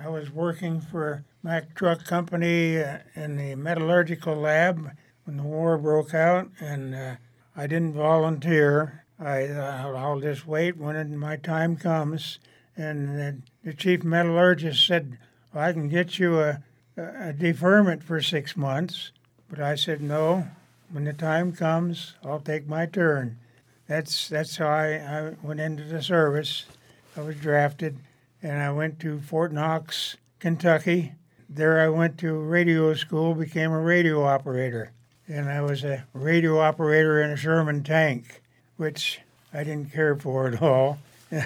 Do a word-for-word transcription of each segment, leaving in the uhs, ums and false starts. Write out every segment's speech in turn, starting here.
I was working for Mack Truck Company uh, in the metallurgical lab when the war broke out, and uh, I didn't volunteer. I uh, I'll just wait when my time comes. And the, the chief metallurgist said, well, I can get you a, a deferment for six months. But I said, no, when the time comes, I'll take my turn. That's that's how I, I went into the service. I was drafted, and I went to Fort Knox, Kentucky. There I went to radio school, became a radio operator. And I was a radio operator in a Sherman tank, which I didn't care for at all.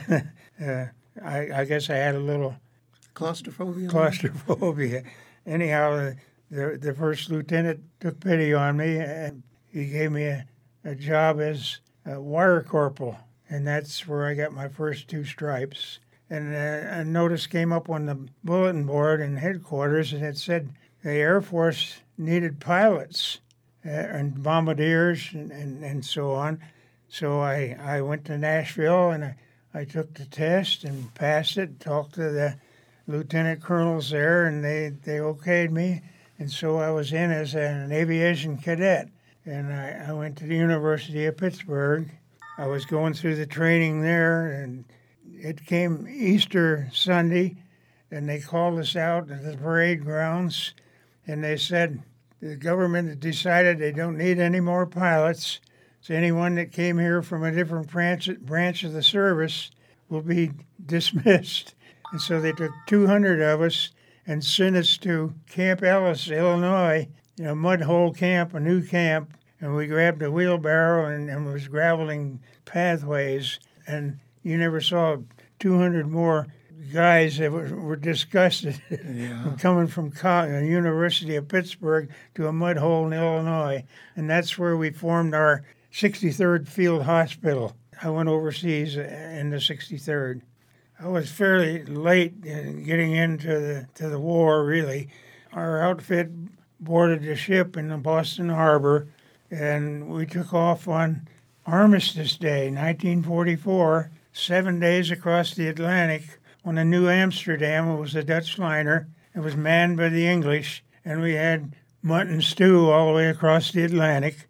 uh, I, I guess I had a little claustrophobia. Claustrophobia. Anyhow, the the first lieutenant took pity on me, and he gave me a, a job as a wire corporal, and that's where I got my first two stripes. And uh, a notice came up on the bulletin board in headquarters, and it said the Air Force needed pilots uh, and bombardiers and, and, and so on. So I, I went to Nashville, and I, I took the test and passed it, talked to the lieutenant colonels there, and they, they okayed me. And so I was in as an aviation cadet. And I, I went to the University of Pittsburgh. I was going through the training there, and it came Easter Sunday, and they called us out at the parade grounds, and they said the government had decided they don't need any more pilots, so anyone that came here from a different branch, branch of the service will be dismissed. And so they took two hundred of us and sent us to Camp Ellis, Illinois, you know, mud hole camp, a new camp, and we grabbed a wheelbarrow and, and was graveling pathways, and you never saw two hundred more guys that were, were disgusted yeah. coming from the University of Pittsburgh to a mud hole in Illinois, and that's where we formed our sixty-third Field Hospital. I went overseas in the sixty-third. I was fairly late in getting into the to the war, really. Our outfit boarded a ship in the Boston Harbor, and we took off on Armistice Day, nineteen forty-four, seven days across the Atlantic on a New Amsterdam. It was a Dutch liner. It was manned by the English, and we had mutton stew all the way across the Atlantic.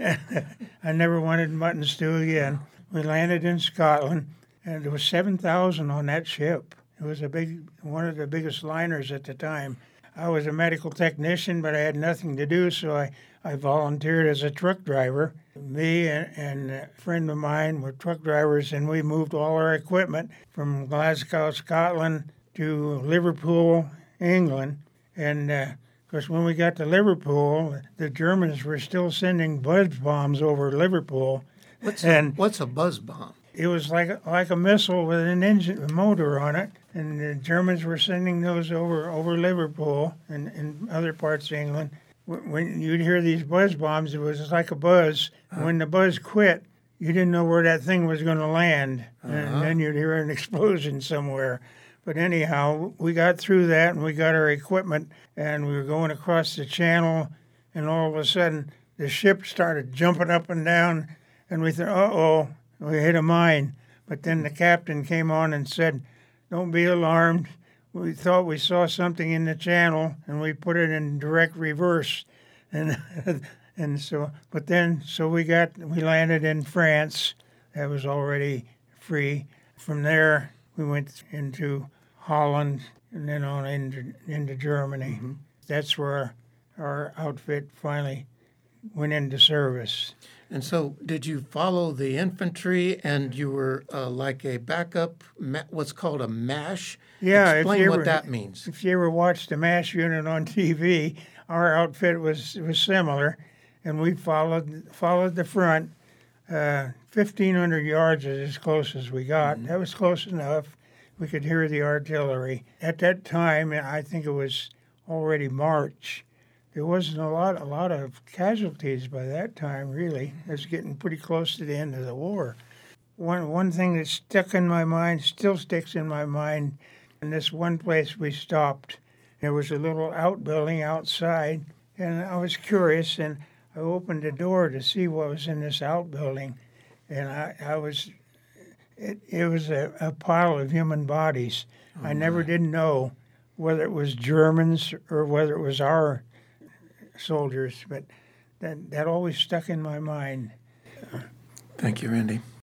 I never wanted mutton stew again. We landed in Scotland, and there was seven thousand on that ship. It was a big, one of the biggest liners at the time. I was a medical technician, but I had nothing to do, so I, I volunteered as a truck driver. Me and, and a friend of mine were truck drivers, and we moved all our equipment from Glasgow, Scotland, to Liverpool, England. And uh, of course, when we got to Liverpool, the Germans were still sending buzz bombs over Liverpool. What's and a, what's a buzz bomb? It was like like a missile with an engine, a motor on it, and the Germans were sending those over over Liverpool and, and other parts of England. When you'd hear these buzz bombs, it was like a buzz. Uh-huh. When the buzz quit, you didn't know where that thing was going to land, uh-huh. and then you'd hear an explosion somewhere. But anyhow, we got through that, and we got our equipment, and we were going across the channel, and all of a sudden, the ship started jumping up and down, and we thought, uh-oh, we hit a mine. But then the captain came on and said, don't be alarmed. We thought we saw something in the channel, and we put it in direct reverse. And and so, but then, so we got, we landed in France. That was already free. From there, we went into Holland and then on into, into Germany. Mm-hmm. That's where our outfit finally went into service. And so did you follow the infantry, and you were uh, like a backup, ma- what's called a MASH? Yeah. Explain if you what ever, that means. If you ever watched the MASH unit on T V, our outfit was was similar, and we followed followed the front. Uh, fifteen hundred yards is as close as we got. Mm-hmm. That was close enough. We could hear the artillery. At that time, I think it was already March. There wasn't a lot, a lot of casualties by that time, really. It was getting pretty close to the end of the war. One one thing that stuck in my mind, still sticks in my mind, in this one place we stopped, there was a little outbuilding outside, and I was curious, and I opened the door to see what was in this outbuilding, and I, I was, it, it was a, a pile of human bodies. Oh, I never my. did know whether it was Germans or whether it was our soldiers. But that, that always stuck in my mind. Thank you, Randy.